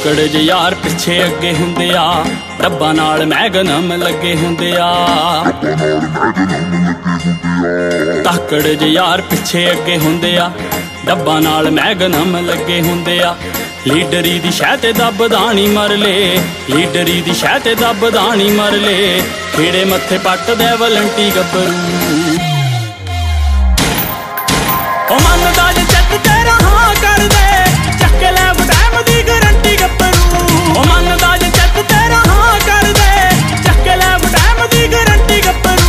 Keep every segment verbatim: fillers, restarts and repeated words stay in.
ਧਾਕੜ ਜੇ ਯਾਰ ਪਿੱਛੇ ਅੱਗੇ ਹੁੰਦੇ ਆ, ਡੱਬਾ ਨਾਲ ਮੈਗਨਮ ਲੱਗੇ ਹੁੰਦੇ ਆ। ਧਾਕੜ ਜੇ ਯਾਰ ਪਿੱਛੇ ਅੱਗੇ ਹੁੰਦੇ ਆ, ਡੱਬਾ ਨਾਲ ਮੈਗਨਮ ਲੱਗੇ ਹੁੰਦੇ ਆ। ਲੀਡਰੀ ਦੀ ਸ਼ਹਿ ਤੇ ਦੱਬਦਾਣੀ ਮਰ ਲੇ, ਲੀਡਰੀ ਦੀ ਸ਼ਹਿ ਤੇ ਦੱਬਦਾਣੀ ਮਰ ਲੇ। ਖੇੜੇ ਮੱਥੇ ਪੱਟਦੇ ਵਲੰਟੀ ਗੱਭਰੂ, ਉਹ ਮੰਨਦਾ ਜੇ ਚੱਕ ਤੇਰਾ ਹਾਂ ਕਰਦੇ, ਚੱਕ ਲੈ ਟਾਈਮ ਦੀ ਗਰੰਟੀ ਗੱਭਰੂ। ਉਹ ਮੰਨਦਾ ਜੇ ਚੱਕ ਤੇਰਾ ਹਾਂ ਕਰਦੇ, ਚੱਕ ਲੈ ਟਾਈਮ ਦੀ ਗਰੰਟੀ ਗੱਭਰੂ।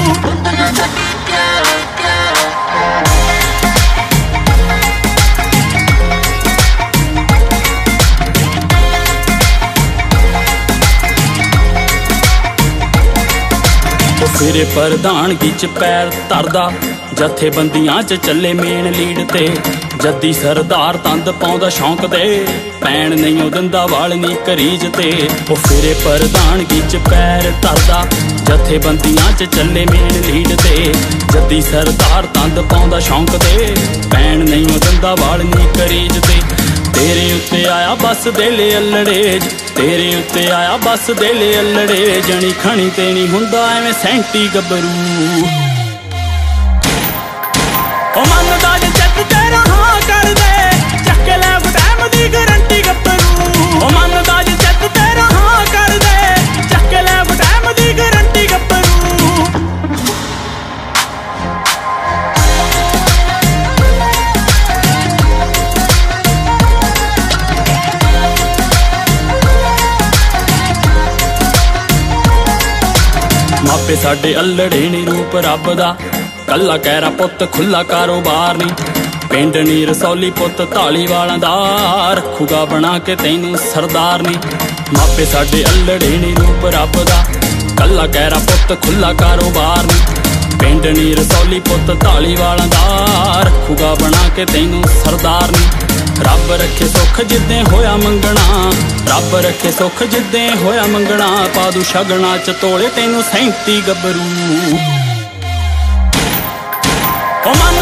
ਫਿਰੇ ਪ੍ਰਧਾਨਗੀ ਚ ਪੈਰ ਧਰਦਾ, ਜਥੇਬੰਦੀਆਂ ਚ ਚੱਲੇ ਮੇਨ ਲੀਡ ਤੇ। ਜੱਦੀ ਸਰਦਾਰ ਤੰਦ ਪਾਉਂਦਾ ਸ਼ੌਂਕ ਦੇ, ਪੈਣ ਨਹੀਂ ਉਹ ਦਿੰਦਾ ਵਾਲ ਨੀ ਕਰੀਜ ਤੇ। ਉਹ ਫਿਰੇ ਪ੍ਰਧਾਨਗੀ ਚ ਪੈਰ ਧਰਦਾ, ਜਥੇਬੰਦੀਆਂ ਚ ਚੱਲੇ ਮੇਨ ਲੀਡ ਤੇ। ਜੱਦੀ ਸਰਦਾਰ ਤੰਦ ਪਾਉਂਦਾ ਸ਼ੌਂਕ ਦੇ, ਪੈਣ ਨਹੀਂ ਉਹ ਦਿੰਦਾ ਵਾਲ ਨੀ ਕਰੀਜ ਤੇ। ਤੇਰੇ ਉੱਤੇ ਆਇਆ ਬੱਸ ਦੇ ਲੈ ਅਲੜੇ, ਤੇਰੇ ਉੱਤੇ ਆਇਆ ਬੱਸ ਦੇ ਲੈ ਅਲੜੇ। ਜਣੀ ਖਣੀ ਤੇ ਨਹੀਂ ਹੁੰਦਾ ਐਵੇਂ ਸੈਂਟੀ ਗੱਭਰੂ, ਉਹ ਮੰਨਦਾ ਜੇ ਚੱਕ ਤੇਰਾ ਹਾਂ ਕਰਦੇ, ਚੱਕ ਲੈ ਟਾਈਮ ਦੀ ਗਰੰਟੀ ਗੱਭਰੂ। ਉਹ ਮੰਨਦਾ ਜੇ ਚੱਕ ਤੇਰਾ ਹਾਂ ਕਰਦੇ, ਚੱਕ ਲੈ ਟਾਈਮ ਦੀ ਗਰੰਟੀ ਗੱਭਰੂ। ਮਾਪੇ ਸਾਡੇ ਅਲੜੇ ਨੀ ਰੂਪ ਰੱਬ ਦਾ, ਕੱਲਾ ਕਹਿਰਾ ਪੁੱਤ ਖੁੱਲਾ ਕਾਰੋਬਾਰ ਨੀ। ਪਿੰਡ ਨੀ ਰਸੌਲੀ ਪੁੱਤ ਧਾਲੀਵਾਲਾਂ ਦਾ, ਰੱਖੂਗਾ ਬਣਾ ਕੇ ਤੈਨੂੰ ਸਰਦਾਰ ਨੀ। ਮਾਪੇ ਸਾਡੇ ਅਲੜੇ ਨੀ ਰੂਪ ਰੱਬ ਦਾ, ਕੱਲਾ ਕਹਿਰਾ ਪੁੱਤ ਖੁੱਲਾ ਕਾਰੋਬਾਰ ਨੀ। ਪਿੰਡ ਨੀ ਰਸੌਲੀ ਪੁੱਤ ਧਾਲੀਵਾਲਾਂ ਦਾ, ਰੱਖੂਗਾ ਬਣਾ ਕੇ ਤੈਨੂੰ ਸਰਦਾਰ ਨੀ। ਰੱਬ ਰੱਖੇ ਸੁੱਖ ਜਿੱਦੇ ਹੋਇਆ ਮੰਗਣਾ, ਰੱਬ ਰੱਖੇ ਸੁੱਖ ਜਿੱਦੇ ਹੋਇਆ ਮੰਗਣਾ। ਪਾ ਦੂ ਸ਼ਗਨਾਂ ਚ ਤੋਲੇ ਤੈਨੂੰ ਸੈਂਤੀ ਗੱਭਰੂ, ਉਹ